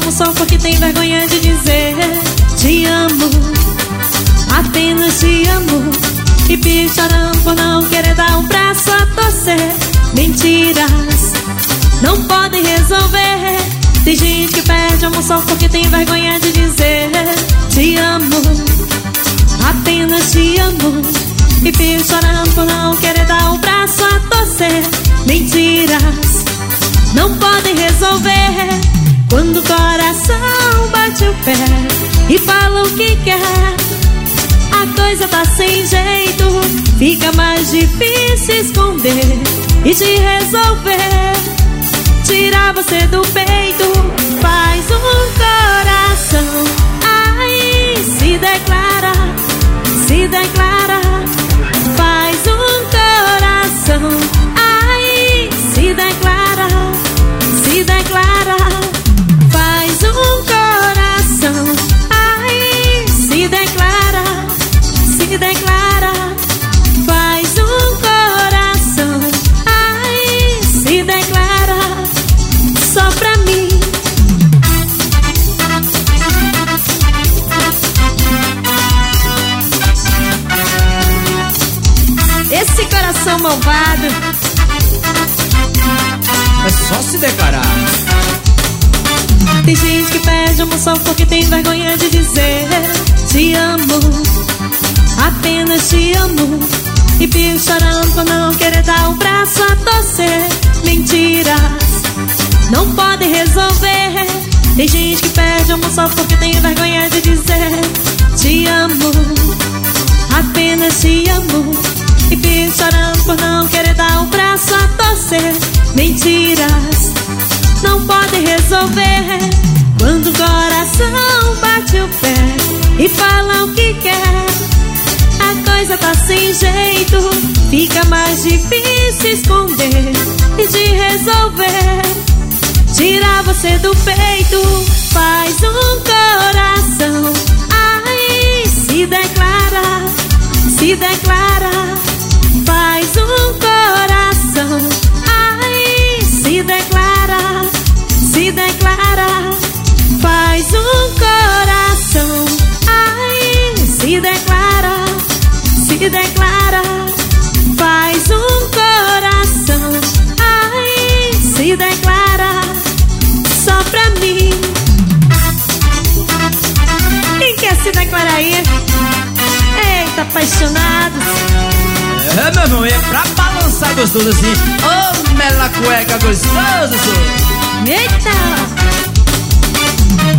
amo só porque tem vergonha de dizer te amo, apenas te amo. E fico chorando por não querer dar um braço a torcer. Mentiras não podem resolver. Tem gente que perde amor só porque tem vergonha de dizer te amo, apenas te amo. E fico chorando por não querer dar um braço a torcer. Mentiras não podem resolver. Quando o coração bate o pé e fala o que quer, a coisa tá sem jeito, fica mais difícil esconder e de resolver. Tirar você do peito faz um coração, ai, se declara, se declara. Faz um coração, ai, se declara, se declara. Faz um coração, ai, se declara, se declara. Faz um coração, ai, se declara. Só pra mim. Esse coração malvado é só se declarar. Tem gente que perde amor só porque tem vergonha de dizer te amo, apenas te amo. E fico chorando por não querer dar um braço a torcer. Mentiras não podem resolver. Tem gente que perde amor só porque tem vergonha de dizer te amo, apenas te amo. E fico chorando por não querer dar um braço a torcer. Mentiras não podem resolver. Quando o coração bate o pé e fala o que quer, a coisa tá sem jeito, fica mais difícil esconder e de resolver. Tirar você do peito faz um coração, ai, se declara, se declara. Faz um coração, ai, se declara, se declara. Faz um coração, ai, se declara, se declara. Faz um coração, ai, se declara. Só pra mim. Quem quer se declarar aí? Eita, apaixonados. É, meu irmão, é pra balançar gostoso assim. Ô, mela cueca gostoso, senhor.